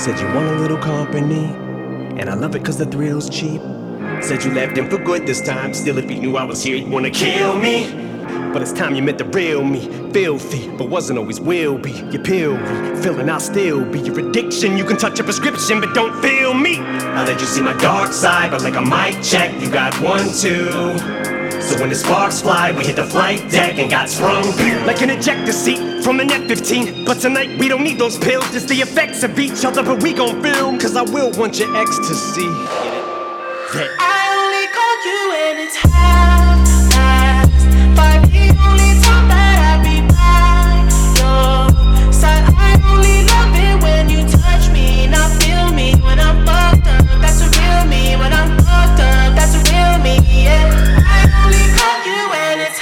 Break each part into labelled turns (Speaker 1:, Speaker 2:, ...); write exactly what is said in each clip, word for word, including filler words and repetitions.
Speaker 1: Said you want a little company, and I love it cause the thrill's cheap. Said you left him for good this time. Still, if he knew I was here, he'd wanna kill me. But it's time you met the real me. Filthy, but wasn't always will be. Your pillory, feeling I'll still be your addiction. You can touch a prescription, but don't feel me. I let you see my dark side, but like a mic check, you got one, two. So when the sparks fly, we hit the flight deck and got sprung like an ejector seat from an F fifteen. But tonight we don't need those pills, just the effects of each other. But we gon' film, cause I will want your ecstasy. Yeah.
Speaker 2: I only call you when it's half-past five. The only time that I be by your side. I only love it when you touch me, not feel me when I'm fucked up. That's a real me. When I'm fucked up, that's a real me. Yeah. I only call you when it's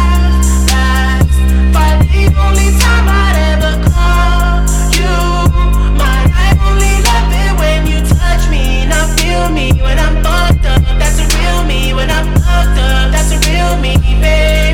Speaker 2: half-past five. The only time I'd ever call you mine. I only love it when you touch me, not feel me when I'm fucked up. That's a real me. When I'm fucked up, that's a real me, babe.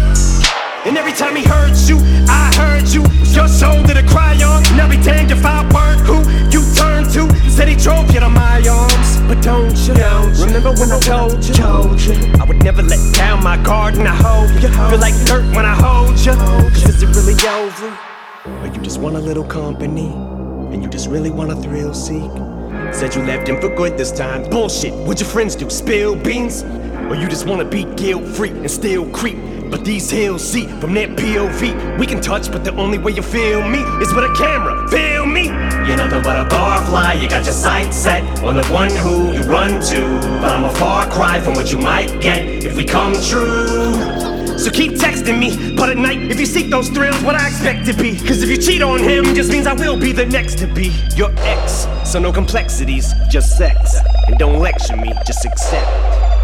Speaker 1: And every time he heard you, I heard you. Was your shoulder to cry on. Now be damned if I weren't who you turned to. Said he drove you to my arms, but don't you, don't you remember when I told you, told you I would never let down my guard, and I hope you feel like dirt when I hold you. Cause is it really over? Or you just want a little company, and you just really want a thrill seek? Said you left him for good this time. Bullshit, what'd your friends do, spill beans? Or you just wanna be guilt-free and still creep? But these hills see from their P O V. We can touch, but the only way you feel me is with a camera, feel me. You're nothing but a barfly, you got your sights set on the one who you run to. But I'm a far cry from what you might get if we come true. So keep texting me, but at night, if you seek those thrills, what I expect to be. Cause if you cheat on him, just means I will be the next to be your ex. So no complexities, just sex. And don't lecture me, just accept